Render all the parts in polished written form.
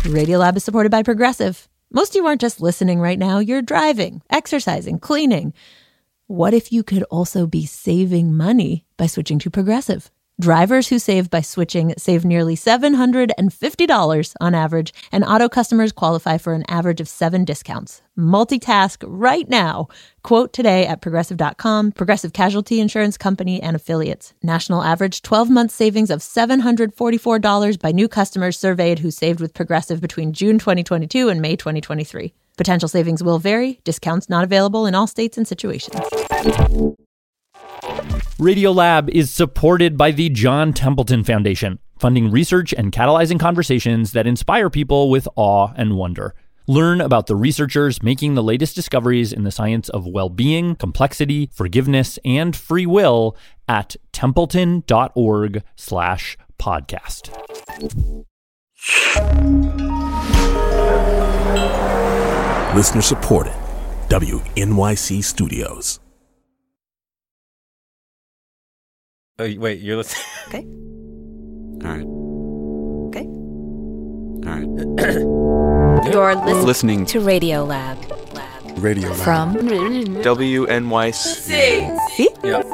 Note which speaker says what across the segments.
Speaker 1: Radiolab is supported by Progressive. Most of you aren't just listening right now. You're driving, exercising, cleaning. What if you could also be saving money by switching to Progressive? Drivers who save by switching save nearly $750 on average, and auto customers qualify for an average of 7 discounts. Multitask right now. Quote today at Progressive.com. Progressive Casualty Insurance Company and Affiliates. National average 12-month savings of $744 by new customers surveyed who saved with Progressive between June 2022 and May 2023. Potential savings will vary. Discounts not available in all states and situations.
Speaker 2: Radiolab is supported by the John Templeton Foundation, funding research and catalyzing conversations that inspire people with awe and wonder. Learn about the researchers making the latest discoveries in the science of well-being, complexity, forgiveness, and free will at templeton.org/podcast.
Speaker 3: Listener supported. WNYC Studios.
Speaker 4: Oh, wait, you're listening?
Speaker 5: Okay.
Speaker 4: All right.
Speaker 5: Okay.
Speaker 4: All right.
Speaker 5: You're
Speaker 6: Listening
Speaker 5: to Radiolab.
Speaker 6: Radio Lab.
Speaker 5: From
Speaker 6: WNYC.
Speaker 5: See?
Speaker 4: Yeah.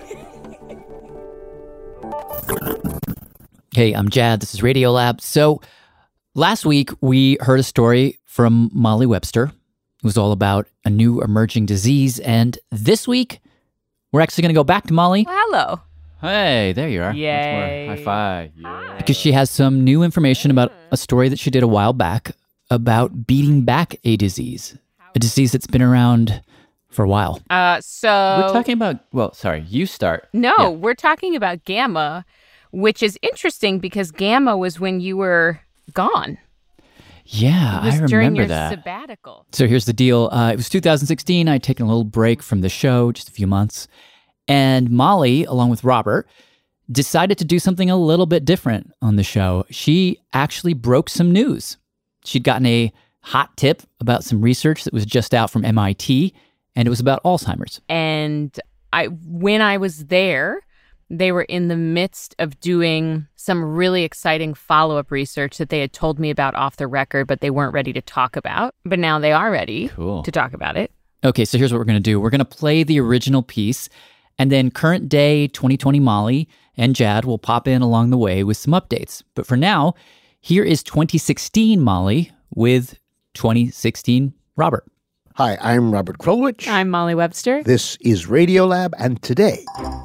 Speaker 7: Hey, I'm Jad. This is Radiolab. So last week we heard a story from Molly Webster. It was all about a new emerging disease. And this week we're actually going to go back to Molly.
Speaker 8: Well, hello.
Speaker 7: Hey, there you are.
Speaker 8: Yay.
Speaker 7: High five. Yeah. Because she has some new information about a story that she did a while back about beating back a disease that's been around for a while.
Speaker 8: So
Speaker 7: We're talking about, you start.
Speaker 8: No,
Speaker 7: Yeah.
Speaker 8: we're talking about gamma, which is interesting because gamma was when you were gone.
Speaker 7: Yeah,
Speaker 8: It was
Speaker 7: I
Speaker 8: during
Speaker 7: remember
Speaker 8: your
Speaker 7: that.
Speaker 8: sabbatical.
Speaker 7: So here's the deal. It was 2016. I'd taken a little break from the show, just a few months. And Molly, along with Robert, decided to do something a little bit different on the show. She actually broke some news. She'd gotten a hot tip about some research that was just out from MIT, and it was about Alzheimer's.
Speaker 8: And when I was there, they were in the midst of doing some really exciting follow-up research that they had told me about off the record, but they weren't ready to talk about. But now they are ready to talk about it.
Speaker 7: Okay, so here's what we're going to do. We're going to play the original piece, and then current day 2020 Molly and Jad will pop in along the way with some updates. But for now, here is 2016 Molly with 2016 Robert.
Speaker 9: Hi, I'm Robert Krulwich.
Speaker 8: I'm Molly Webster.
Speaker 9: This is Radiolab, and today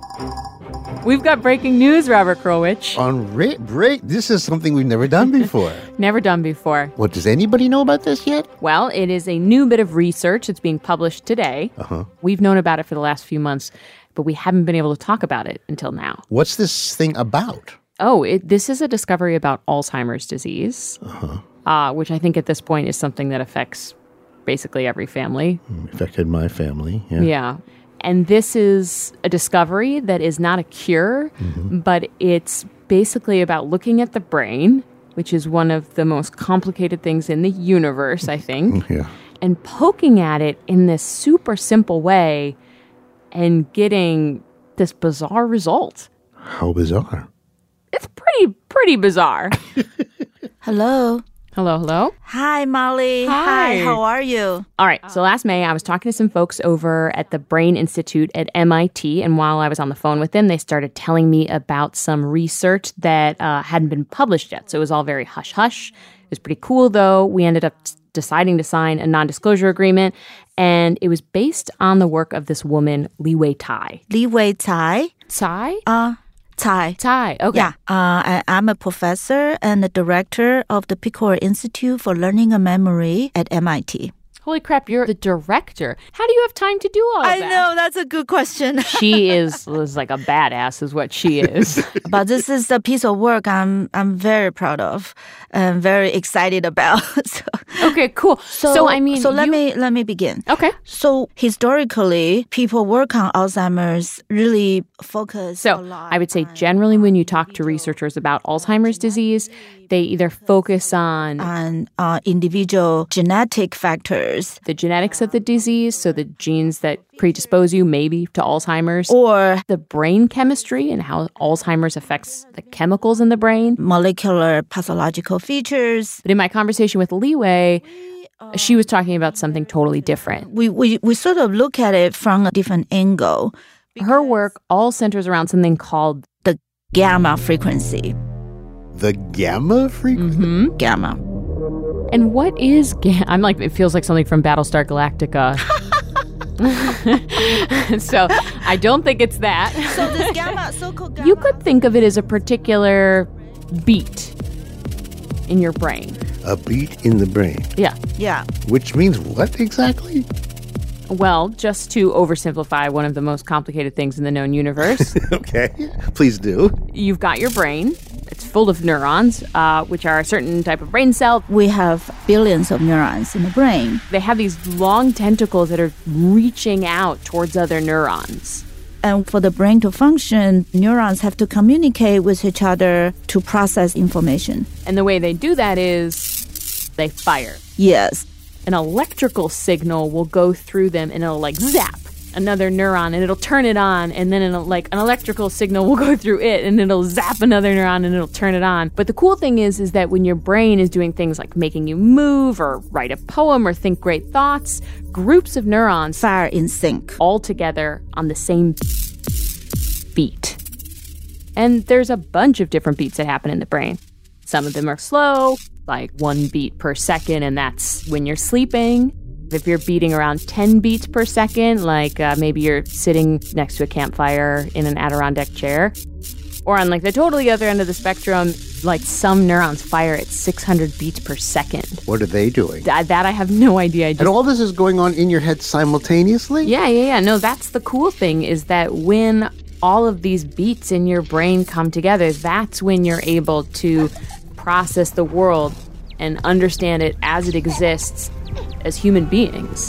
Speaker 8: We've got breaking news, Robert Krulwich.
Speaker 9: on this is something we've never done before.
Speaker 8: Never done before.
Speaker 9: What, does anybody know about this yet?
Speaker 8: Well, it is a new bit of research that's being published today. We've known about it for the last few months, but we haven't been able to talk about it until now.
Speaker 9: What's this thing about?
Speaker 8: Oh, this is a discovery about Alzheimer's disease, which I think at this point is something that affects basically every family.
Speaker 9: Affected my family.
Speaker 8: Yeah. And this is a discovery that is not a cure, but it's basically about looking at the brain, which is one of the most complicated things in the universe, I think,
Speaker 9: Yeah.
Speaker 8: and poking at it in this super simple way and getting this bizarre result.
Speaker 9: How bizarre.
Speaker 8: It's pretty bizarre.
Speaker 5: Hello.
Speaker 8: Hello.
Speaker 5: Hi, Molly.
Speaker 8: Hi.
Speaker 5: How are you?
Speaker 8: All right. So last May, I was talking to some folks over at the Brain Institute at MIT. And while I was on the phone with them, they started telling me about some research that hadn't been published yet. So it was all very hush-hush. It was pretty cool, though. We ended up deciding to sign a non-disclosure agreement. And it was based on the work of this woman, Li-Wei Tai.
Speaker 5: Li-Wei Tai.
Speaker 8: Tai?
Speaker 5: Tai.
Speaker 8: Tai. Okay.
Speaker 5: Yeah. I'm a professor and the director of the Picor Institute for Learning and Memory at MIT.
Speaker 8: Holy crap, you're the director. How do you have time to do all of that?
Speaker 5: I know, that's a good question.
Speaker 8: She is like a badass is what she is.
Speaker 5: But this is a piece of work I'm very proud of and very excited about.
Speaker 8: Okay, cool. So let
Speaker 5: me begin.
Speaker 8: Okay.
Speaker 5: So historically, people work on Alzheimer's really focus a
Speaker 8: So
Speaker 5: lot
Speaker 8: I would say
Speaker 5: on
Speaker 8: generally when you talk to researchers about Alzheimer's disease, They either focus on
Speaker 5: individual genetic factors,
Speaker 8: the genetics of the disease, so the genes that predispose you maybe to Alzheimer's,
Speaker 5: or
Speaker 8: the brain chemistry and how Alzheimer's affects the chemicals in the brain,
Speaker 5: molecular pathological features.
Speaker 8: But in my conversation with Li Wei, she was talking about something totally different.
Speaker 5: We sort of look at it from a different angle.
Speaker 8: Her work all centers around something called
Speaker 5: the gamma frequency.
Speaker 9: The gamma frequency?
Speaker 5: Mm-hmm. Gamma.
Speaker 8: And what is gamma? I'm like, it feels like something from Battlestar Galactica. So I don't think it's that.
Speaker 5: So this gamma, so-called gamma.
Speaker 8: You could think of it as a particular beat in your brain.
Speaker 9: A beat in the brain?
Speaker 5: Yeah.
Speaker 9: Which means what exactly?
Speaker 8: Well, just to oversimplify one of the most complicated things in the known universe.
Speaker 9: Okay, please do.
Speaker 8: You've got your brain. It's full of neurons, which are a certain type of brain cell.
Speaker 5: We have billions of neurons in the brain.
Speaker 8: They have these long tentacles that are reaching out towards other neurons.
Speaker 5: And for the brain to function, neurons have to communicate with each other to process information.
Speaker 8: And the way they do that is they fire.
Speaker 5: Yes.
Speaker 8: An electrical signal will go through them and it'll like zap another neuron and it'll turn it on, and then it'll, like, an electrical signal will go through it and it'll zap another neuron and it'll turn it on. But the cool thing is that when your brain is doing things like making you move or write a poem or think great thoughts, groups of neurons
Speaker 5: fire in sync
Speaker 8: all together on the same beat. And there's a bunch of different beats that happen in the brain. Some of them are slow, like 1 beat per second, and that's when you're sleeping. If you're beating around 10 beats per second, like maybe you're sitting next to a campfire in an Adirondack chair. Or on like the totally other end of the spectrum, like some neurons fire at 600 beats per second.
Speaker 9: What are they doing?
Speaker 8: That I have no idea.
Speaker 9: And all this is going on in your head simultaneously?
Speaker 8: Yeah. No, that's the cool thing, is that when all of these beats in your brain come together, that's when you're able to process the world and understand it as it exists as human beings.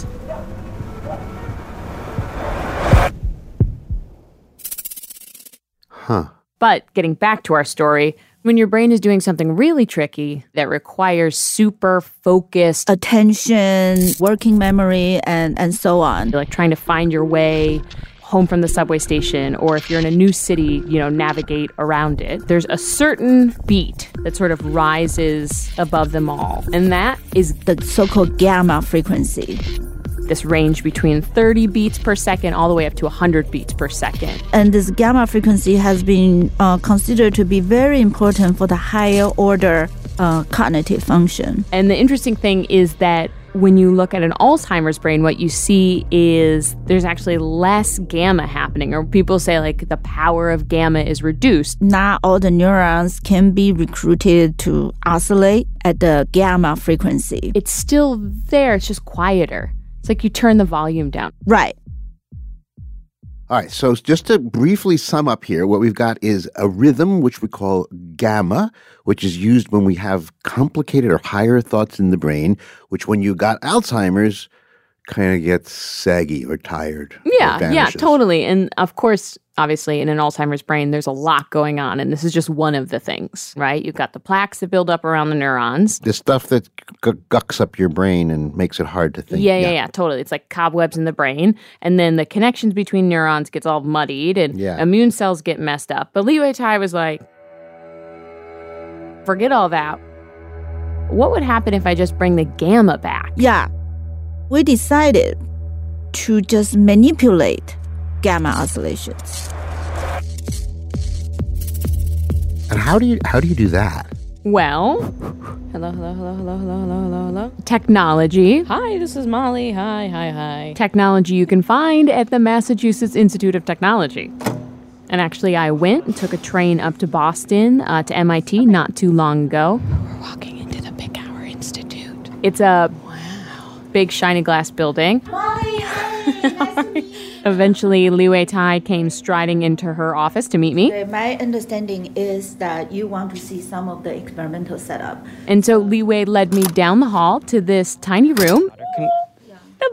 Speaker 9: Huh.
Speaker 8: But getting back to our story, when your brain is doing something really tricky that requires super focused
Speaker 5: attention, working memory, and so on.
Speaker 8: Like trying to find your way home from the subway station, or if you're in a new city, navigate around it. There's a certain beat that sort of rises above them all, and that is
Speaker 5: the so-called gamma frequency.
Speaker 8: This range between 30 beats per second all the way up to 100 beats per second.
Speaker 5: And this gamma frequency has been considered to be very important for the higher order cognitive function.
Speaker 8: And the interesting thing is that when you look at an Alzheimer's brain, what you see is there's actually less gamma happening, or people say like the power of gamma is reduced.
Speaker 5: Not all the neurons can be recruited to oscillate at the gamma frequency.
Speaker 8: It's still there, it's just quieter. It's like you turn the volume down.
Speaker 5: Right.
Speaker 9: All right, so just to briefly sum up here, what we've got is a rhythm, which we call gamma, which is used when we have complicated or higher thoughts in the brain, which when you got Alzheimer's, kind of gets saggy or tired.
Speaker 8: Yeah, totally. And of course, obviously, in an Alzheimer's brain, there's a lot going on, and this is just one of the things, right? You've got the plaques that build up around the neurons.
Speaker 9: The stuff that gucks up your brain and makes it hard to think.
Speaker 8: Yeah, totally. It's like cobwebs in the brain, and then the connections between neurons gets all muddied, and immune cells get messed up. But Li Wei Tai was like, forget all that. What would happen if I just bring the gamma back?
Speaker 5: Yeah. We decided to just manipulate gamma oscillations.
Speaker 9: And how do you do that?
Speaker 8: Well, hello. Technology. Hi, this is Molly. Hi. Technology you can find at the Massachusetts Institute of Technology. And actually, I went and took a train up to Boston, to MIT, not too long ago. We're walking into the Picower Institute. It's a big shiny glass building.
Speaker 5: Molly, hi.
Speaker 8: Eventually, Li Wei Tai came striding into her office to meet me.
Speaker 5: My understanding is that you want to see some of the experimental setup.
Speaker 8: And so Li Wei led me down the hall to this tiny room.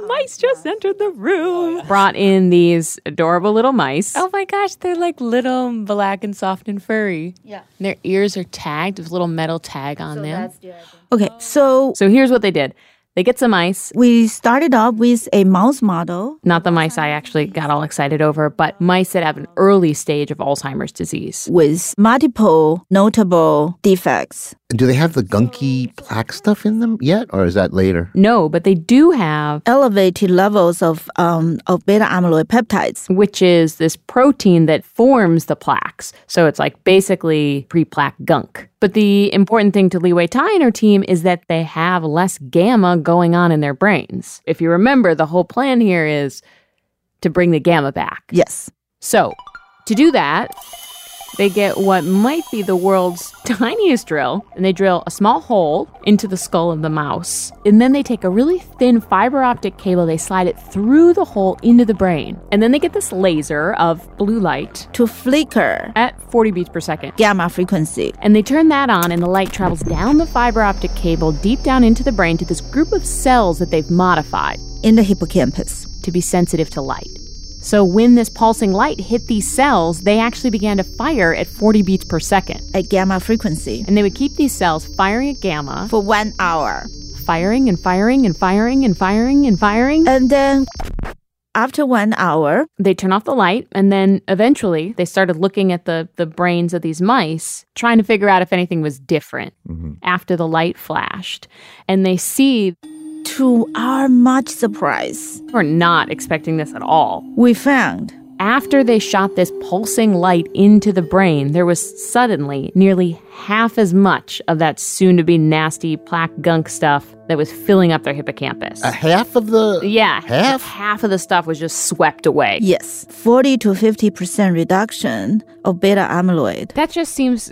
Speaker 8: Mice just entered the room. Brought in these adorable little mice.
Speaker 10: Oh my gosh, they're like little black and soft and furry.
Speaker 5: Yeah.
Speaker 10: And their ears are tagged with a little metal tag on them.
Speaker 5: Okay, so
Speaker 8: here's what they did. They get some mice.
Speaker 5: we started off with a mouse model.
Speaker 8: Not the mice I actually got all excited over, but mice that have an early stage of Alzheimer's disease.
Speaker 5: With multiple notable defects.
Speaker 9: Do they have the gunky plaque stuff in them yet, or is that later?
Speaker 8: No, but they do have,
Speaker 5: Elevated levels of beta amyloid peptides.
Speaker 8: which is this protein that forms the plaques. So it's like basically pre-plaque gunk. But the important thing to Li Wei Tai and her team is that they have less gamma going on in their brains. If you remember, the whole plan here is to bring the gamma back.
Speaker 5: Yes.
Speaker 8: So to do that, they get what might be the world's tiniest drill, and they drill a small hole into the skull of the mouse. And then they take a really thin fiber optic cable, they slide it through the hole into the brain. And then they get this laser of blue light
Speaker 5: To flicker
Speaker 8: at 40 beats per second.
Speaker 5: gamma frequency.
Speaker 8: And they turn that on, and the light travels down the fiber optic cable deep down into the brain to this group of cells that they've modified
Speaker 5: In the hippocampus.
Speaker 8: to be sensitive to light. So when this pulsing light hit these cells, they actually began to fire at 40 beats per second.
Speaker 5: At gamma frequency.
Speaker 8: And they would keep these cells firing at gamma,
Speaker 5: For 1 hour.
Speaker 8: firing and firing and firing and firing and firing.
Speaker 5: And then after 1 hour,
Speaker 8: They turn off the light, and then eventually they started looking at the brains of these mice, trying to figure out if anything was different after the light flashed. And they see,
Speaker 5: to our much surprise,
Speaker 8: we're not expecting this at all.
Speaker 5: we found
Speaker 8: After they shot this pulsing light into the brain, there was suddenly nearly half as much of that soon-to-be nasty plaque gunk stuff that was filling up their hippocampus.
Speaker 9: Half of the...
Speaker 8: Yeah,
Speaker 9: Half?
Speaker 8: half of the stuff was just swept away.
Speaker 5: yes, 40 to 50% reduction of beta amyloid.
Speaker 8: That just seems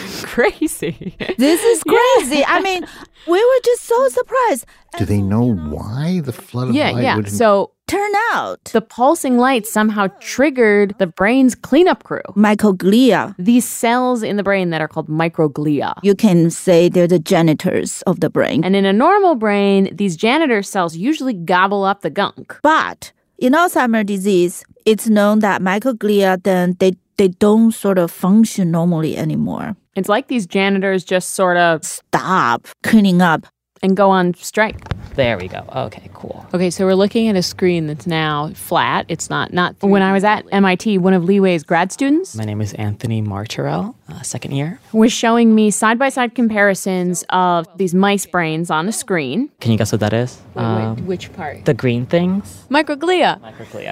Speaker 8: crazy.
Speaker 5: This is crazy. I mean, we were just so surprised.
Speaker 9: Do they know why the flood of light
Speaker 8: Yeah.
Speaker 9: would...
Speaker 8: So
Speaker 5: Turn out,
Speaker 8: the pulsing light somehow triggered the brain's cleanup crew.
Speaker 5: microglia.
Speaker 8: These cells in the brain that are called microglia.
Speaker 5: You can say they're the janitors of the brain.
Speaker 8: And in a normal brain, these janitor cells usually gobble up the gunk.
Speaker 5: But in Alzheimer's disease, it's known that microglia, then they don't sort of function normally anymore.
Speaker 8: It's like these janitors just sort of
Speaker 5: Stop cleaning up.
Speaker 8: and go on strike.
Speaker 10: There we go. Okay, cool. Okay, so we're looking at a screen that's now flat. It's not.
Speaker 8: When I was at MIT, one of Li Wei's grad students
Speaker 11: My name is Anthony Martorell, second year.
Speaker 8: was showing me side-by-side comparisons of these mice brains on a screen.
Speaker 11: Can you guess what that is?
Speaker 10: Which part?
Speaker 11: The green things?
Speaker 8: Microglia.
Speaker 11: Microglia,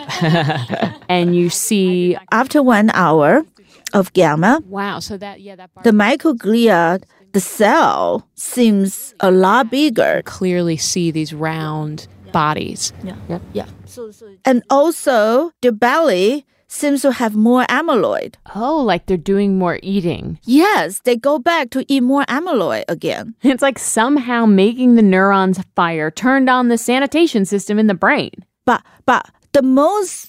Speaker 11: yeah.
Speaker 8: And you see,
Speaker 5: After 1 hour of gamma,
Speaker 10: Wow. So that part
Speaker 5: the microglia, the cell seems a lot bigger.
Speaker 10: clearly see these round bodies.
Speaker 5: Yeah. And also, the belly seems to have more amyloid.
Speaker 8: oh, like they're doing more eating.
Speaker 5: Yes, they go back to eat more amyloid again.
Speaker 8: It's like somehow making the neurons fire turned on the sanitation system in the brain.
Speaker 5: But the most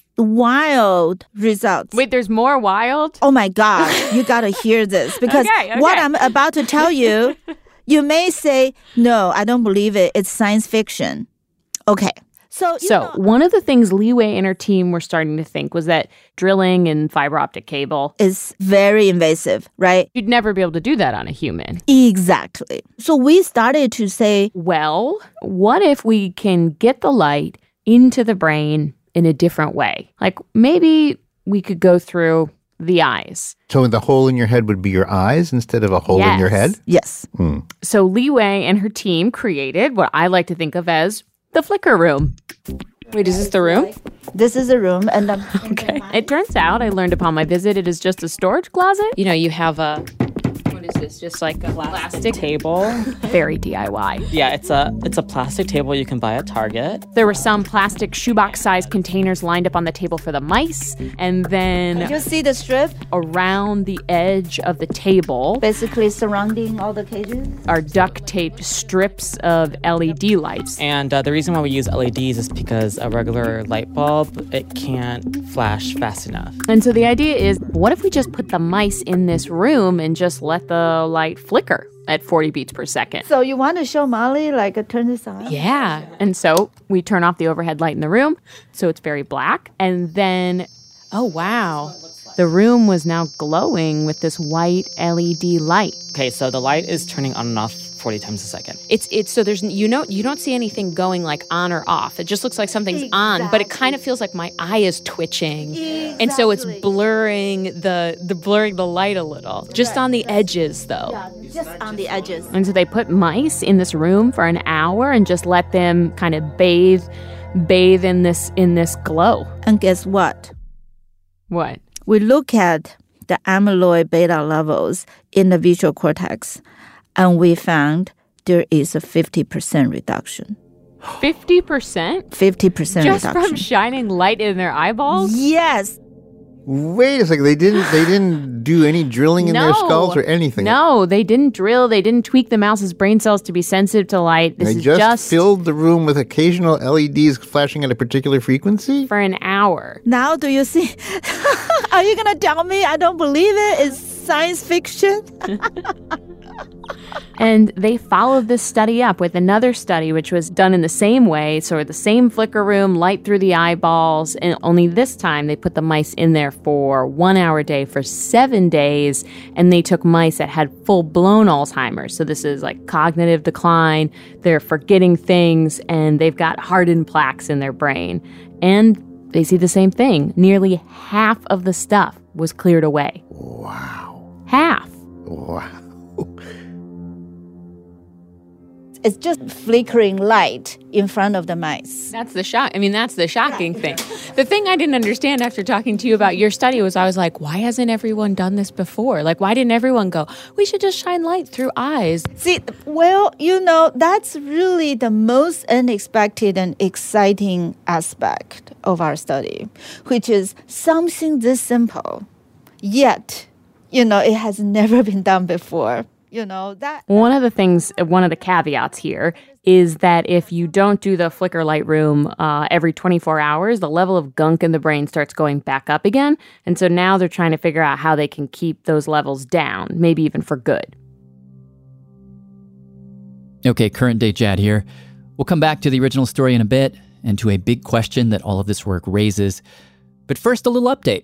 Speaker 5: wild results.
Speaker 8: Wait, there's more wild?
Speaker 5: Oh my God, you gotta hear this because
Speaker 8: Okay.
Speaker 5: what I'm about to tell you, you may say, no, I don't believe it. It's science fiction. Okay. So
Speaker 8: One of the things Li Wei and her team were starting to think was that drilling in fiber optic cable,
Speaker 5: is very invasive, right?
Speaker 8: you'd never be able to do that on a human.
Speaker 5: Exactly. So we started to say,
Speaker 8: Well, what if we can get the light into the brain in a different way? Like maybe we could go through the eyes.
Speaker 9: So the hole in your head would be your eyes instead of a hole in your head?
Speaker 5: yes.
Speaker 8: So Li Wei and her team created what I like to think of as the flicker room.
Speaker 10: Wait, is this the room?
Speaker 5: This is a room, and
Speaker 8: Okay. It turns out, I learned upon my visit, it is just a storage closet.
Speaker 10: You know, you have a. What is this? Just like a plastic
Speaker 11: Table.
Speaker 8: Very DIY.
Speaker 11: Yeah, it's a plastic table you can buy at Target.
Speaker 8: There were some plastic shoebox-sized containers lined up on the table for the mice, and then
Speaker 5: you see the strip
Speaker 8: around the edge of the table
Speaker 5: basically surrounding all the cages?
Speaker 8: are duct-taped strips of LED lights.
Speaker 11: And the reason why we use LEDs is because a regular light bulb, it can't flash fast enough.
Speaker 8: And so the idea is, what if we just put the mice in this room and just let let the light flicker at 40 beats per second.
Speaker 5: So you want to show Molly, turn this on?
Speaker 8: Yeah. And so we turn off the overhead light in the room, so it's very black. And then, oh, wow. The room was now glowing with this white LED light.
Speaker 11: Okay, so the light is turning on and off 40 times a second.
Speaker 8: It's so there's you don't see anything going on or off. It just looks like something's on, but it kind of feels like my eye is twitching.
Speaker 5: Exactly.
Speaker 8: And so it's blurring the light a little. Just on the edges though.
Speaker 5: Yeah, just on the edges.
Speaker 8: And so they put mice in this room for an hour and just let them kind of bathe in this glow.
Speaker 5: And guess what?
Speaker 8: What?
Speaker 5: We look at the amyloid beta levels in the visual cortex, and we found there is a 50% reduction.
Speaker 8: 50%?
Speaker 5: 50%
Speaker 8: Just
Speaker 5: reduction.
Speaker 8: from shining light in their eyeballs?
Speaker 5: Yes.
Speaker 9: Wait a second. They didn't do any drilling in their skulls or anything.
Speaker 8: No, they didn't drill. They didn't tweak the mouse's brain cells to be sensitive to light. This
Speaker 9: They
Speaker 8: is
Speaker 9: just filled the room with occasional LEDs flashing at a particular frequency?
Speaker 8: for an hour.
Speaker 5: Now do you see? Are you going to tell me I don't believe it? It's science fiction?
Speaker 8: And they followed this study up with another study, which was done in the same way. So the same flicker room, light through the eyeballs. And only this time they put the mice in there for 1 hour a day for 7 days. And they took mice that had full-blown Alzheimer's. So this is like cognitive decline. They're forgetting things. And they've got hardened plaques in their brain. And they see the same thing. Nearly half of the stuff was cleared away.
Speaker 9: Wow.
Speaker 8: Half.
Speaker 9: Wow.
Speaker 5: It's just flickering light in front of the mice.
Speaker 8: That's the shocking thing. The thing I didn't understand after talking to you about your study was I was like, why hasn't everyone done this before? Like, why didn't everyone go, we should just shine light through eyes?
Speaker 5: See, well, that's really the most unexpected and exciting aspect of our study, which is something this simple, yet, it has never been done before.
Speaker 8: One of the caveats here is that if you don't do the flicker light room every 24 hours, the level of gunk in the brain starts going back up again. And so now they're trying to figure out how they can keep those levels down, maybe even for good.
Speaker 7: Okay, current day Jad here. We'll come back to the original story in a bit and to a big question that all of this work raises. But first, a little update.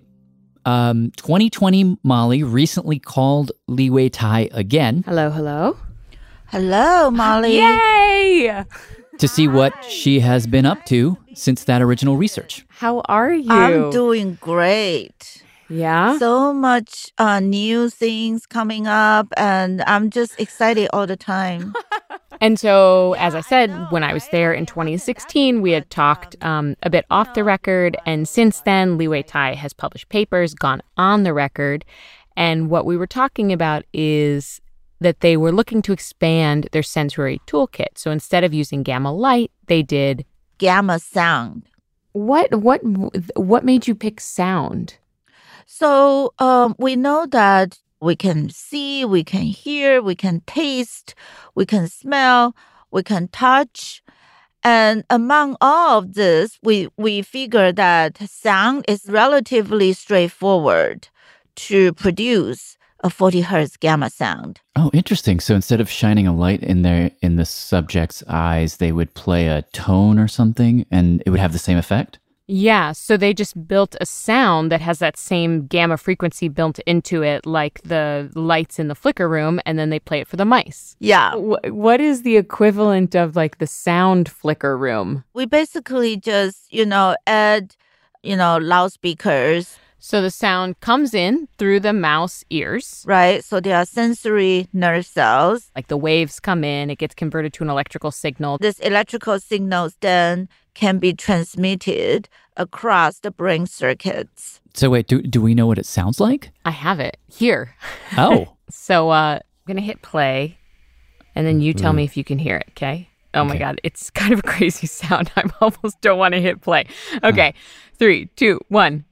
Speaker 7: 2020 Molly recently called Li Wei-Tai again.
Speaker 8: Hello.
Speaker 5: Hello, Molly.
Speaker 8: Yay!
Speaker 7: To see what she has been up to since that original research.
Speaker 8: How are you?
Speaker 5: I'm doing great.
Speaker 8: Yeah?
Speaker 5: So much new things coming up, and I'm just excited all the time.
Speaker 8: And so, as I said, when I was there in 2016, we had talked a bit off the record. And since then, Li Wei-Tai has published papers, gone on the record. And what we were talking about is that they were looking to expand their sensory toolkit. So instead of using gamma light, they did
Speaker 5: gamma sound.
Speaker 8: What made you pick sound?
Speaker 5: So we know that we can see, we can hear, we can taste, we can smell, we can touch. And among all of this, we figure that sound is relatively straightforward to produce a 40 hertz gamma sound.
Speaker 7: Oh, interesting. So instead of shining a light in the subject's eyes, they would play a tone or something and it would have the same effect?
Speaker 8: Yeah, so they just built a sound that has that same gamma frequency built into it, like the lights in the flicker room, and then they play it for the mice.
Speaker 5: Yeah.
Speaker 8: What is the equivalent of like the sound flicker room?
Speaker 5: We basically just, add, loudspeakers.
Speaker 8: So the sound comes in through the mouse ears.
Speaker 5: Right. So there are sensory nerve cells.
Speaker 8: Like the waves come in, it gets converted to an electrical signal.
Speaker 5: This electrical signals then can be transmitted across the brain circuits.
Speaker 7: So wait, do we know what it sounds like?
Speaker 8: I have it here.
Speaker 7: Oh.
Speaker 8: So I'm going to hit play, and then you tell me if you can hear it, okay? Oh my God, it's kind of a crazy sound. I almost don't want to hit play. Okay, 3, 2, 1.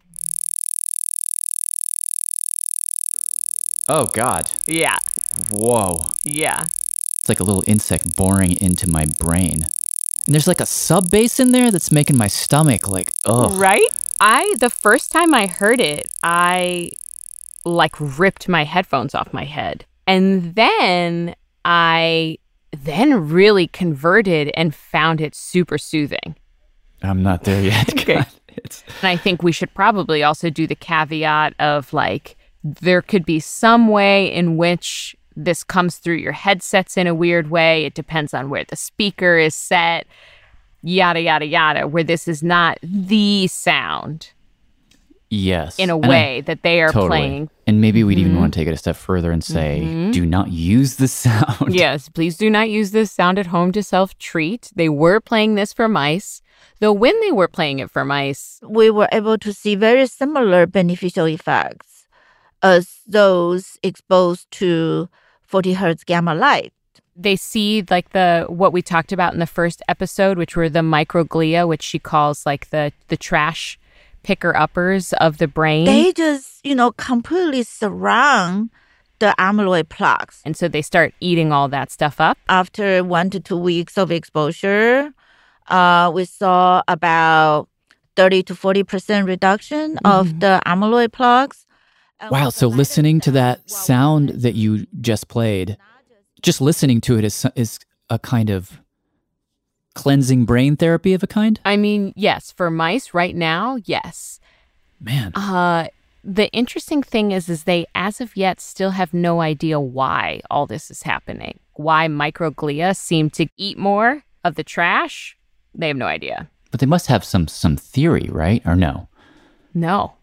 Speaker 7: Oh, God.
Speaker 8: Yeah.
Speaker 7: Whoa.
Speaker 8: Yeah.
Speaker 7: It's like a little insect boring into my brain. And there's like a sub bass in there that's making my stomach like, ugh.
Speaker 8: Right? The first time I heard it, I like ripped my headphones off my head. And then I really converted and found it super soothing.
Speaker 7: I'm not there yet.
Speaker 8: Okay. And I think we should probably also do the caveat of like, there could be some way in which this comes through your headsets in a weird way. It depends on where the speaker is set, yada, yada, yada, where this is not the sound.
Speaker 7: Yes.
Speaker 8: In a way that they are playing.
Speaker 7: And maybe we'd even want to take it a step further and say, do not use the sound.
Speaker 8: Yes, please do not use this sound at home to self-treat. They were playing this for mice. Though when they were playing it for mice,
Speaker 5: we were able to see very similar beneficial effects as those exposed to 40 hertz gamma light.
Speaker 8: They see like what we talked about in the first episode, which were the microglia, which she calls like the trash picker-uppers of the brain.
Speaker 5: They just, completely surround the amyloid plaques.
Speaker 8: And so they start eating all that stuff up.
Speaker 5: After 1 to 2 weeks of exposure, we saw about 30 to 40% reduction of the amyloid plaques.
Speaker 7: Wow, so listening to that sound that you just played, just listening to it is a kind of cleansing brain therapy of a kind?
Speaker 8: I mean, yes. For mice right now, yes.
Speaker 7: Man.
Speaker 8: The interesting thing is they, as of yet, still have no idea why all this is happening. Why microglia seem to eat more of the trash. They have no idea.
Speaker 7: But they must have some theory, right? Or no?
Speaker 8: No.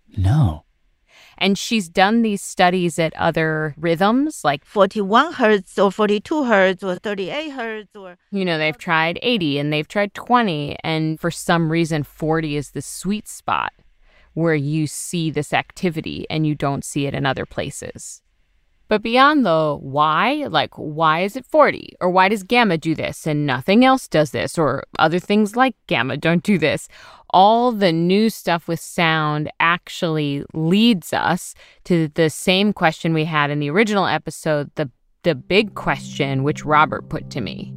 Speaker 8: And she's done these studies at other rhythms, like
Speaker 5: 41 hertz or 42 hertz or 38 hertz.
Speaker 8: They've tried 80 and they've tried 20. And for some reason, 40 is the sweet spot where you see this activity and you don't see it in other places. But beyond the why, like why is it 40? Or why does gamma do this and nothing else does this? Or other things like gamma don't do this. All the new stuff with sound actually leads us to the same question we had in the original episode, the big question which Robert put to me.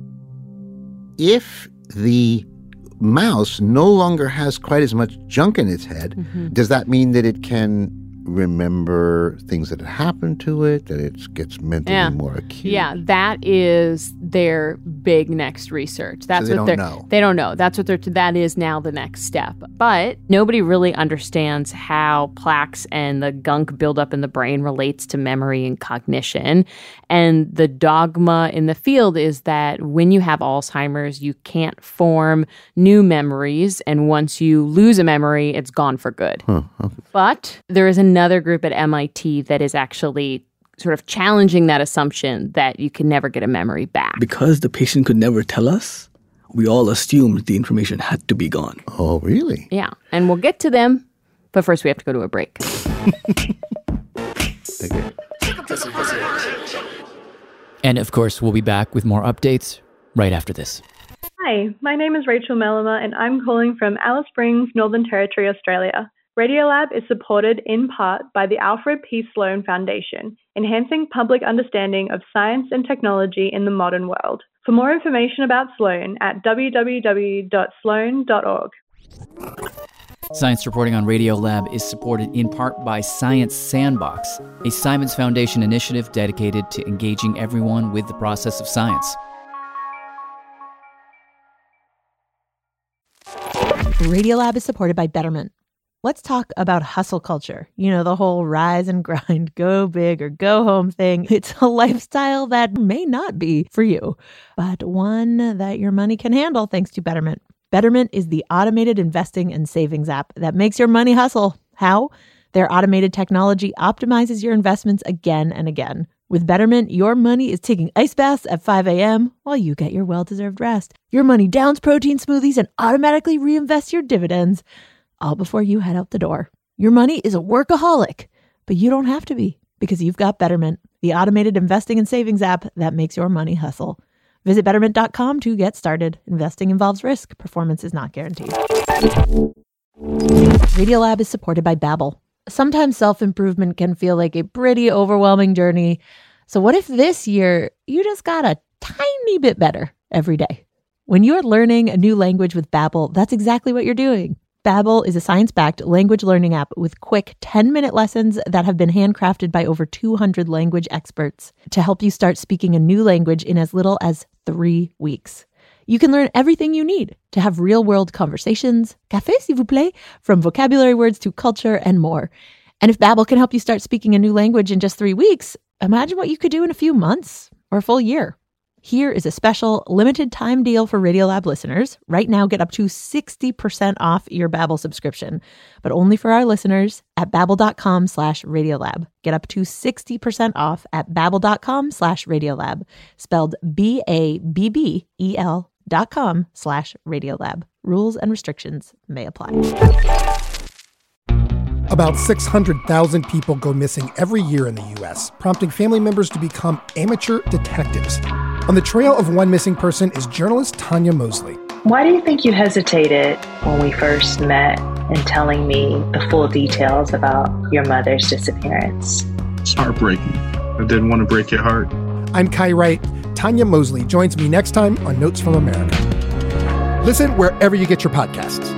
Speaker 9: If the mouse no longer has quite as much junk in its head, does that mean that it can remember things that had happened to it, that it gets mentally more acute?
Speaker 8: Yeah, that is their big next research. That's
Speaker 9: so
Speaker 8: they don't know. That's what that is now the next step. But nobody really understands how plaques and the gunk buildup in the brain relates to memory and cognition. And the dogma in the field is that when you have Alzheimer's, you can't form new memories. And once you lose a memory, it's gone for good.
Speaker 9: Okay.
Speaker 8: But there is another group at MIT that is actually sort of challenging that assumption that you can never get a memory back.
Speaker 12: Because the patient could never tell us, we all assumed the information had to be gone.
Speaker 9: Oh, really?
Speaker 8: Yeah. And we'll get to them, but first we have to go to a break.
Speaker 7: And of course, we'll be back with more updates right after this.
Speaker 13: Hi, my name is Rachel Mellema, and I'm calling from Alice Springs, Northern Territory, Australia. Radiolab is supported in part by the Alfred P. Sloan Foundation, enhancing public understanding of science and technology in the modern world. For more information about Sloan at www.sloan.org.
Speaker 7: Science reporting on Radiolab is supported in part by Science Sandbox, a Simons Foundation initiative dedicated to engaging everyone with the process of science.
Speaker 1: Radiolab is supported by Betterment. Let's talk about hustle culture. The whole rise and grind, go big or go home thing. It's a lifestyle that may not be for you, but one that your money can handle thanks to Betterment. Betterment is the automated investing and savings app that makes your money hustle. How? Their automated technology optimizes your investments again and again. With Betterment, your money is taking ice baths at 5 a.m. while you get your well-deserved rest. Your money downs protein smoothies and automatically reinvests your dividends, all before you head out the door. Your money is a workaholic, but you don't have to be because you've got Betterment, the automated investing and savings app that makes your money hustle. Visit Betterment.com to get started. Investing involves risk. Performance is not guaranteed. Radiolab is supported by Babbel. Sometimes self-improvement can feel like a pretty overwhelming journey. So what if this year you just got a tiny bit better every day? When you're learning a new language with Babbel, that's exactly what you're doing. Babbel is a science-backed language learning app with quick 10-minute lessons that have been handcrafted by over 200 language experts to help you start speaking a new language in as little as 3 weeks. You can learn everything you need to have real-world conversations, café s'il vous plaît, from vocabulary words to culture and more. And if Babbel can help you start speaking a new language in just 3 weeks, imagine what you could do in a few months or a full year. Here is a special limited time deal for Radiolab listeners. Right now, get up to 60% off your Babbel subscription, but only for our listeners at babbel.com/Radiolab. Get up to 60% off at babbel.com/Radiolab, spelled BABBEL.com/Radiolab. Rules and restrictions may apply.
Speaker 14: About 600,000 people go missing every year in the U.S., prompting family members to become amateur detectives. On the trail of one missing person is journalist Tanya Mosley.
Speaker 15: Why do you think you hesitated when we first met in telling me the full details about your mother's disappearance?
Speaker 16: It's heartbreaking. I didn't want to break your heart.
Speaker 14: I'm Kai Wright. Tanya Mosley joins me next time on Notes from America. Listen wherever you get your podcasts.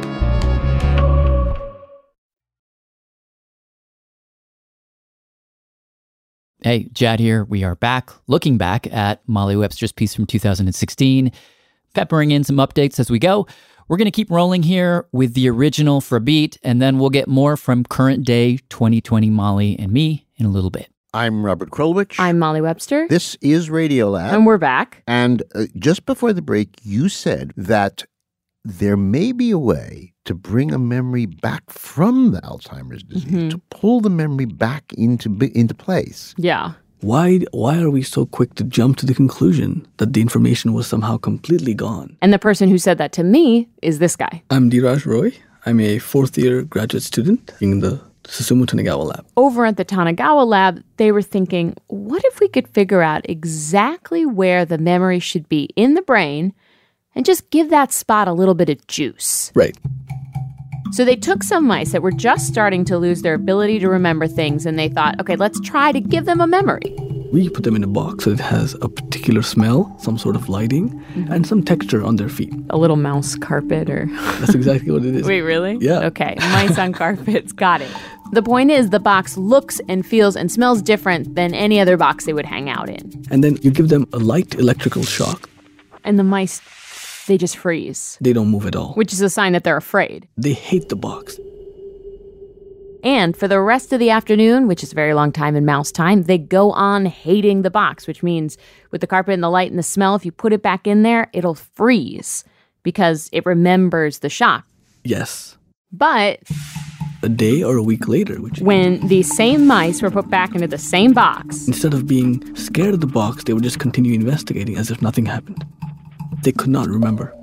Speaker 7: Hey, Jad here. We are back, looking back at Molly Webster's piece from 2016, peppering in some updates as we go. We're going to keep rolling here with the original for a beat, and then we'll get more from current day 2020 Molly and me in a little bit.
Speaker 9: I'm Robert Krulwich.
Speaker 8: I'm Molly Webster.
Speaker 9: This is Radiolab.
Speaker 8: And we're back.
Speaker 9: And just before the break, you said that there may be a way to bring a memory back from the Alzheimer's disease, to pull the memory back into place.
Speaker 8: Yeah.
Speaker 12: Why are we so quick to jump to the conclusion that the information was somehow completely gone?
Speaker 8: And the person who said that to me is this guy.
Speaker 12: I'm Dheeraj Roy. I'm a fourth-year graduate student in the Susumu Tanigawa lab.
Speaker 8: Over at the Tanigawa lab, they were thinking, what if we could figure out exactly where the memory should be in the brain and just give that spot a little bit of juice?
Speaker 12: Right.
Speaker 8: So they took some mice that were just starting to lose their ability to remember things, and they thought, okay, let's try to give them a memory.
Speaker 12: We put them in a box so it has a particular smell, some sort of lighting, and some texture on their feet.
Speaker 8: A little mouse carpet or...
Speaker 12: That's exactly what it is.
Speaker 8: Wait, really?
Speaker 12: Yeah.
Speaker 8: Okay, mice on carpets, got it. The point is, the box looks and feels and smells different than any other box they would hang out in.
Speaker 12: And then you give them a light electrical shock.
Speaker 8: And the mice, they just freeze.
Speaker 12: They don't move at all.
Speaker 8: Which is a sign that they're afraid.
Speaker 12: They hate the box.
Speaker 8: And for the rest of the afternoon, which is a very long time in mouse time, they go on hating the box, which means with the carpet and the light and the smell, if you put it back in there, it'll freeze because it remembers the shock.
Speaker 12: Yes.
Speaker 8: But
Speaker 12: a day or a week later,
Speaker 8: when these same mice were put back into the same box,
Speaker 12: instead of being scared of the box, they would just continue investigating as if nothing happened. They could not remember.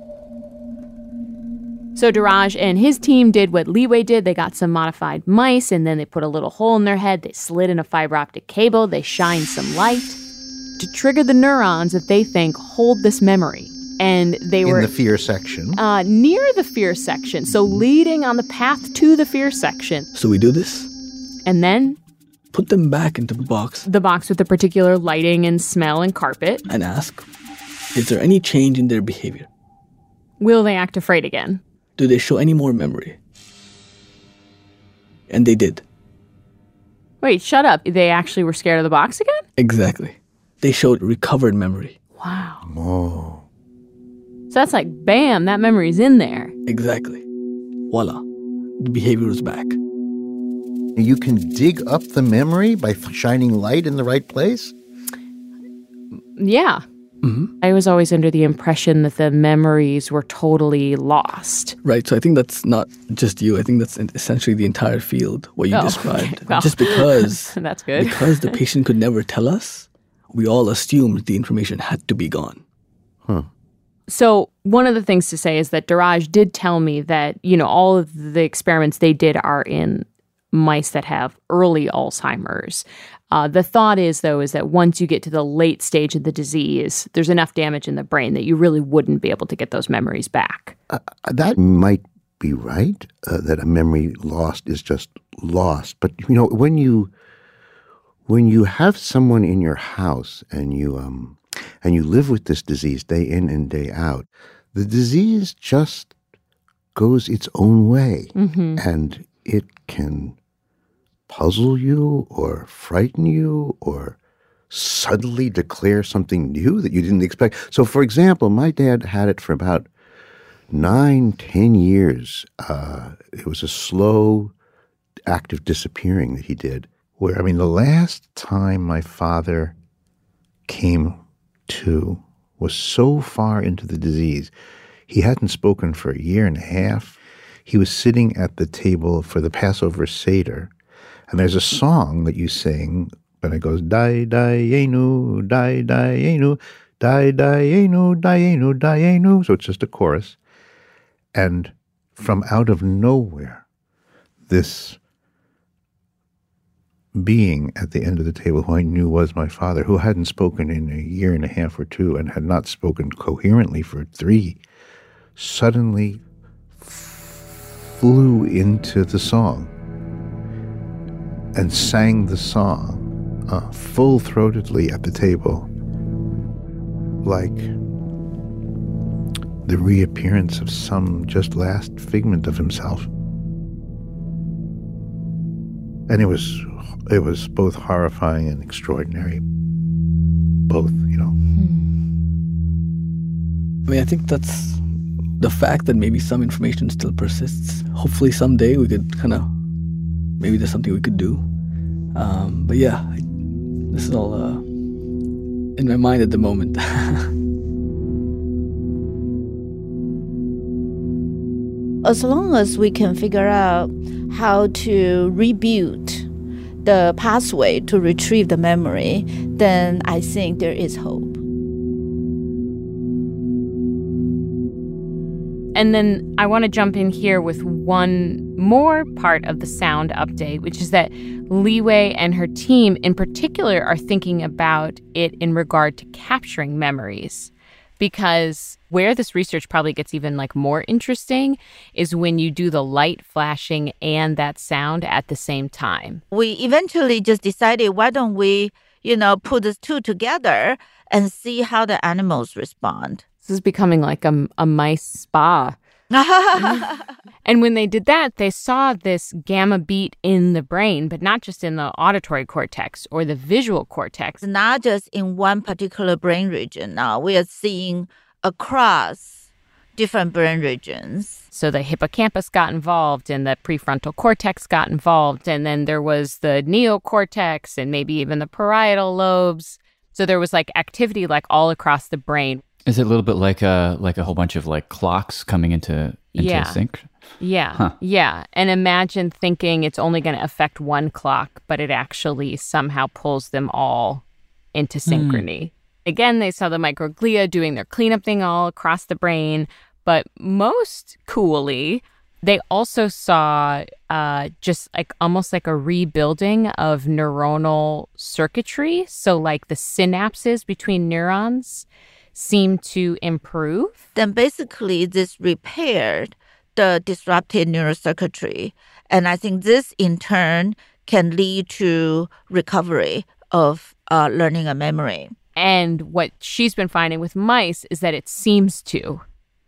Speaker 8: So Dheeraj and his team did what Leeway did. They got some modified mice, and then they put a little hole in their head. They slid in a fiber optic cable. They shined some light to trigger the neurons that they think hold this memory. And they were
Speaker 9: in the fear section.
Speaker 8: Near the fear section. So leading on the path to the fear section.
Speaker 12: So we do this.
Speaker 8: And then
Speaker 12: put them back into the box.
Speaker 8: The box with the particular lighting and smell and carpet.
Speaker 12: And ask, is there any change in their behavior?
Speaker 8: Will they act afraid again?
Speaker 12: Do they show any more memory? And they did.
Speaker 8: Wait, shut up. They actually were scared of the box again?
Speaker 12: Exactly. They showed recovered memory.
Speaker 8: Wow.
Speaker 9: Oh.
Speaker 8: So that's like, bam, that memory's in there.
Speaker 12: Exactly. Voila. The behavior is back.
Speaker 9: You can dig up the memory by shining light in the right place?
Speaker 8: Yeah.
Speaker 12: Mm-hmm.
Speaker 8: I was always under the impression that the memories were totally lost.
Speaker 12: Right. So I think that's not just you. I think that's essentially the entire field, what you described.
Speaker 8: Okay. Well,
Speaker 12: just because
Speaker 8: that's good.
Speaker 12: Because the patient could never tell us, we all assumed the information had to be gone.
Speaker 9: Huh.
Speaker 8: So one of the things to say is that Dheeraj did tell me that, all of the experiments they did are in mice that have early Alzheimer's. The thought is that once you get to the late stage of the disease, there's enough damage in the brain that you really wouldn't be able to get those memories back.
Speaker 9: That might be right, that a memory lost is just lost. But, when you have someone in your house and you live with this disease day in and day out, the disease just goes its own way.
Speaker 8: Mm-hmm.
Speaker 9: And it can puzzle you or frighten you or suddenly declare something new that you didn't expect. So, for example, my dad had it for about 9-10 years. It was a slow, active disappearing that he did. Where, I mean, the last time my father came to was so far into the disease. He hadn't spoken for a year and a half. He was sitting at the table for the Passover Seder. And there's a song that you sing, and it goes, Dai, Dayenu, Dai, Dayenu, Dai, Dayenu, Dayenu, Dayenu. So it's just a chorus. And from out of nowhere, this being at the end of the table, who I knew was my father, who hadn't spoken in a year and a half or two and had not spoken coherently for 3, suddenly flew into the song and sang the song full-throatedly at the table, like the reappearance of some just last figment of himself. And it was both horrifying and extraordinary. Both, you know.
Speaker 12: I mean, I think that's the fact that maybe some information still persists. Hopefully someday we could maybe there's something we could do. But yeah, this is all in my mind at the moment.
Speaker 5: As long as we can figure out how to rebuild the pathway to retrieve the memory, then I think there is hope.
Speaker 8: And then I want to jump in here with one more part of the sound update, which is that Li Wei and her team in particular are thinking about it in regard to capturing memories. Because where this research probably gets even more interesting is when you do the light flashing and that sound at the same time.
Speaker 5: We eventually just decided, why don't we, put the two together and see how the animals respond.
Speaker 8: This is becoming like a mice spa. And when they did that, they saw this gamma beat in the brain, but not just in the auditory cortex or the visual cortex.
Speaker 5: Not just in one particular brain region. Now we are seeing across different brain regions.
Speaker 8: So the hippocampus got involved and the prefrontal cortex got involved. And then there was the neocortex and maybe even the parietal lobes. So there was activity all across the brain.
Speaker 7: Is it a little bit like a whole bunch of clocks coming into sync?
Speaker 8: Yeah.
Speaker 7: Huh.
Speaker 8: Yeah. And imagine thinking it's only going to affect one clock, but it actually somehow pulls them all into synchrony. Again, they saw the microglia doing their cleanup thing all across the brain. But most coolly, they also saw just almost like a rebuilding of neuronal circuitry. So the synapses between neurons seem to improve.
Speaker 5: Then basically this repaired the disrupted neurocircuitry. And I think this in turn can lead to recovery of learning and memory.
Speaker 8: And what she's been finding with mice is that it seems to.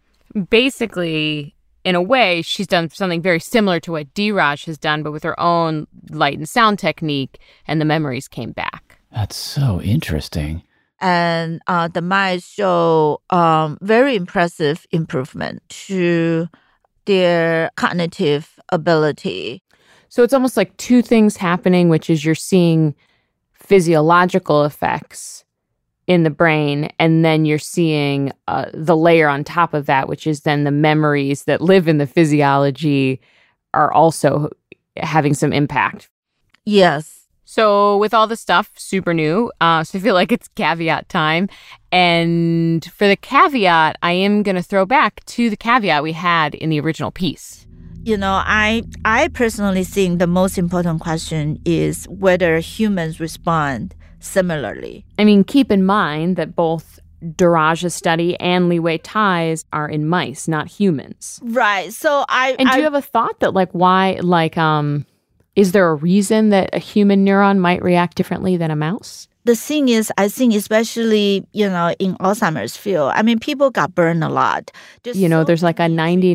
Speaker 8: Basically, in a way, she's done something very similar to what Dheeraj has done, but with her own light and sound technique, and the memories came back.
Speaker 7: That's so interesting.
Speaker 5: And the mice show very impressive improvement to their cognitive ability.
Speaker 8: So it's almost like two things happening, which is you're seeing physiological effects in the brain, and then you're seeing the layer on top of that, which is then the memories that live in the physiology are also having some impact.
Speaker 5: Yes.
Speaker 8: So with all the stuff, super new, so I feel like it's caveat time. And for the caveat, I am going to throw back to the caveat we had in the original piece.
Speaker 5: I personally think the most important question is whether humans respond similarly.
Speaker 8: I mean, keep in mind that both Dheeraj's study and Li Wei Tai's are in mice, not humans.
Speaker 5: Right. So
Speaker 8: do you have a thought that why, is there a reason that a human neuron might react differently than a mouse?
Speaker 5: the thing is, I think especially, in Alzheimer's field, I mean, people got burned a lot.
Speaker 10: There's like a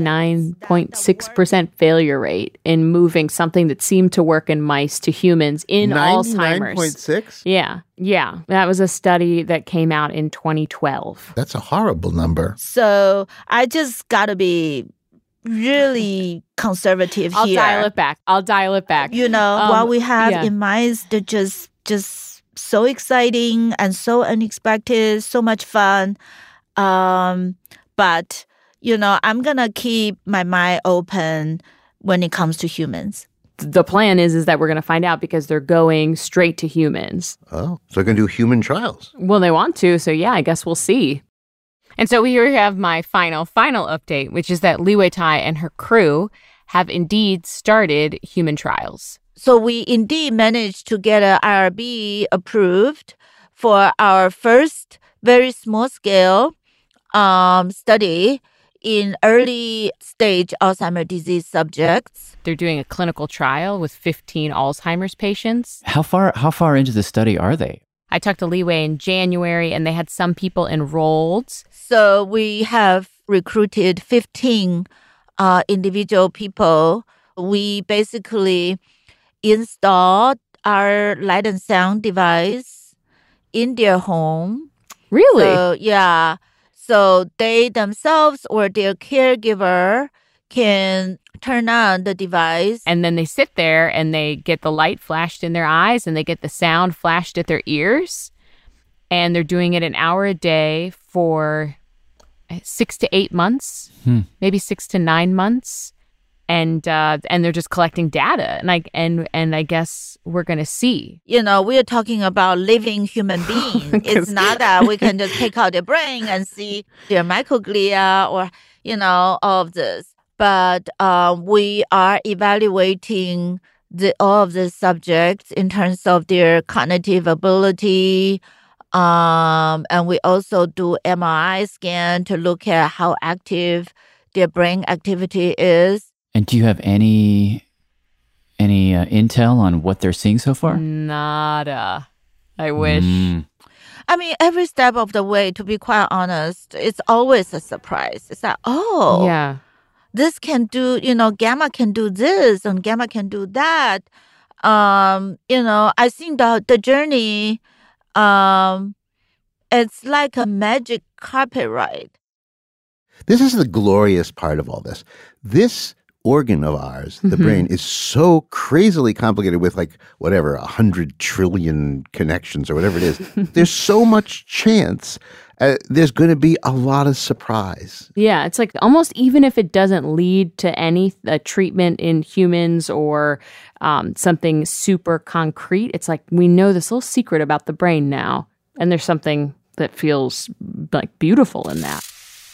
Speaker 10: 99.6% failure rate in moving something that seemed to work in mice to humans in Alzheimer's.
Speaker 9: 99.6?
Speaker 10: Yeah. That was a study that came out in 2012.
Speaker 9: That's a horrible number.
Speaker 5: So I just got to be really conservative
Speaker 10: I'll
Speaker 5: here.
Speaker 10: dial it back.
Speaker 5: What we have in mice, they're just so exciting and so unexpected, so much fun. But, I'm going to keep my mind open when it comes to humans.
Speaker 10: The plan is that we're going to find out because they're going straight to humans.
Speaker 9: Oh, so they're going to do human trials.
Speaker 10: Well, they want to. So, yeah, I guess we'll see. And so here we have my final update, which is that Li Wei-tai and her crew have indeed started human trials.
Speaker 5: So we indeed managed to get an IRB approved for our first very small scale study in early stage Alzheimer's disease subjects.
Speaker 10: They're doing a clinical trial with 15 Alzheimer's patients.
Speaker 7: How far into the study are they?
Speaker 10: I talked to Li Wei in January, and they had some people enrolled.
Speaker 5: So we have recruited 15 individual people. We basically installed our light and sound device in their home.
Speaker 10: Really?
Speaker 5: So they themselves or their caregiver can turn on the device.
Speaker 10: And then they sit there and they get the light flashed in their eyes and they get the sound flashed at their ears. And they're doing it an hour a day for 6 to 8 months, maybe 6 to 9 months. And they're just collecting data. And I guess we're going to see.
Speaker 5: We're talking about living human beings. It's not that we can just take out their brain and see their microglia or, all of this. But we are evaluating all of the subjects in terms of their cognitive ability. And we also do MRI scan to look at how active their brain activity is.
Speaker 7: And do you have any intel on what they're seeing so far?
Speaker 10: Nada. I wish.
Speaker 5: I mean, every step of the way, to be quite honest, it's always a surprise. It's like,
Speaker 10: yeah,
Speaker 5: this can do, gamma can do this and gamma can do that. I think the journey, it's like a magic carpet ride.
Speaker 9: This is the glorious part of all this. This organ of ours, the brain, is so crazily complicated with 100 trillion connections or whatever it is. There's so much chance. There's going to be a lot of surprise.
Speaker 10: Yeah, it's like almost even if it doesn't lead to any treatment in humans or something super concrete, it's like we know this little secret about the brain now. And there's something that feels like beautiful in that.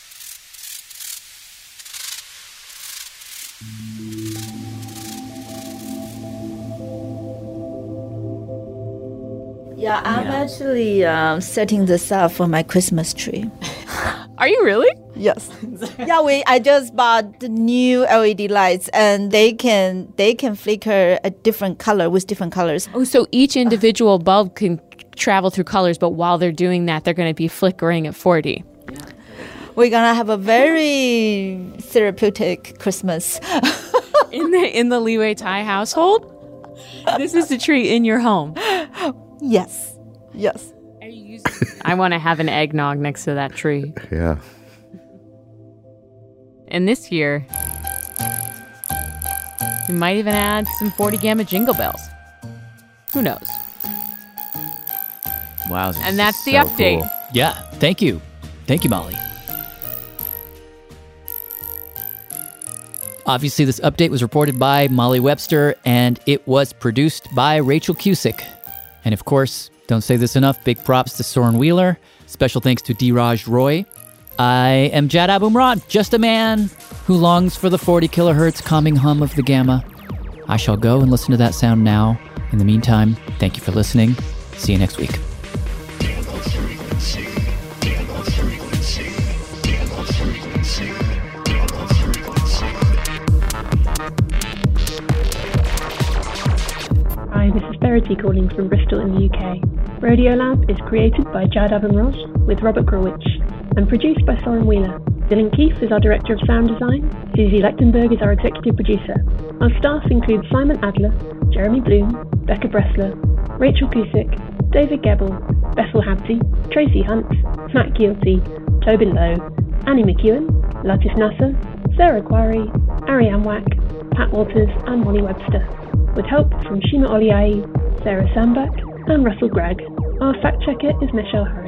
Speaker 5: Yeah, I'm actually setting this up for my Christmas tree.
Speaker 10: Are you really?
Speaker 5: Yes. I just bought the new LED lights, and they can flicker a different color with different colors.
Speaker 10: Oh, so each individual bulb can travel through colors, but while they're doing that, they're going to be flickering at 4D.
Speaker 5: We're gonna have a very therapeutic Christmas
Speaker 10: in the Li Wei-tai household. This is the tree in your home.
Speaker 5: Yes.
Speaker 10: Are you using? I want to have an eggnog next to that tree.
Speaker 9: Yeah.
Speaker 10: And this year, we might even add some 40 Gamma jingle bells. Who knows?
Speaker 7: Wow.
Speaker 10: And that's the update.
Speaker 7: Cool. Yeah. Thank you, Molly. Obviously, this update was reported by Molly Webster, and it was produced by Rachel Cusick. And of course, don't say this enough, big props to Soren Wheeler. Special thanks to Dheeraj Roy. I am Jad Abumrad, just a man who longs for the 40 kilohertz calming hum of the gamma. I shall go and listen to that sound now. In the meantime, thank you for listening. See you next week.
Speaker 13: Hi, this is Verity calling from Bristol in the UK.
Speaker 17: Radiolab is created by Jad Aben-Rosh with Robert Krulwich and produced by Soren Wheeler. Dylan Keefe is our Director of Sound Design. Susie Lechtenberg is our Executive Producer. Our staff includes Simon Adler, Jeremy Bloom, Becca Bressler, Rachel Cusick, David Gebel, Bethel Habti, Tracy Hunt, Matt Gielty, Tobin Lowe, Annie McEwen, Latif Nasser, Sarah Quarry, Ariane Wack, Pat Walters and Molly Webster, with help from Shima Oliai, Sarah Sambach and Russell Gregg. Our fact checker is Michelle Harris.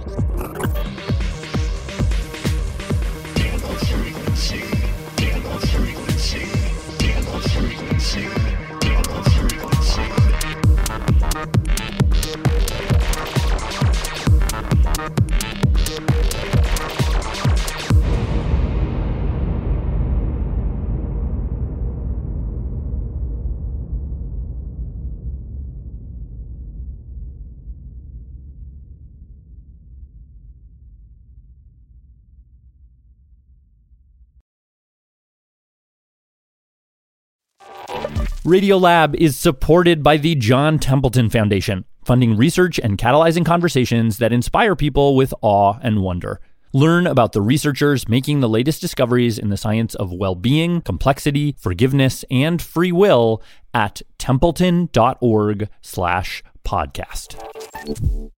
Speaker 2: Radiolab is supported by the John Templeton Foundation, funding research and catalyzing conversations that inspire people with awe and wonder. Learn about the researchers making the latest discoveries in the science of well-being, complexity, forgiveness, and free will at templeton.org/podcast.